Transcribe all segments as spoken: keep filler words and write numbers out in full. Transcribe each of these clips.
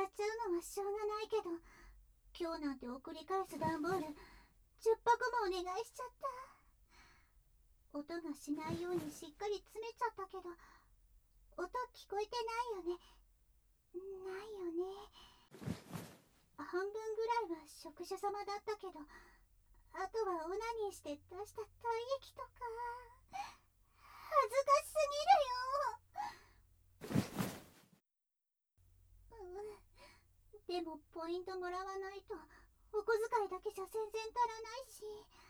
っちゃうのはしょうがないけど、今日なんて送り返す段ボールじゅっぱこもお願いしちゃった。音がしないようにしっかり詰めちゃったけど、音聞こえてないよね。ないよね。半分ぐらいは職者様だったけど、あとはオナニーして出した体液とか。恥ずかしすぎるよ。うん、でもポイントもらわないとお小遣いだけじゃ全然足らないし。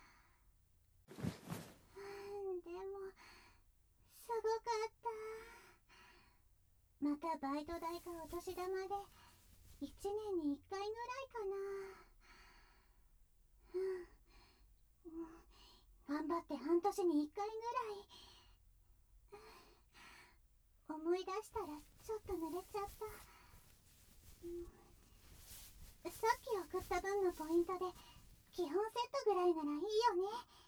うん、でもすごかった。またバイト代かお年玉でいちねんにいっかいぐらいかな。うん、うん、頑張って半年にいっかいぐらい。思い出したらちょっと濡れちゃった。うん、さっき送った分のポイントで基本セットぐらいならいいよね。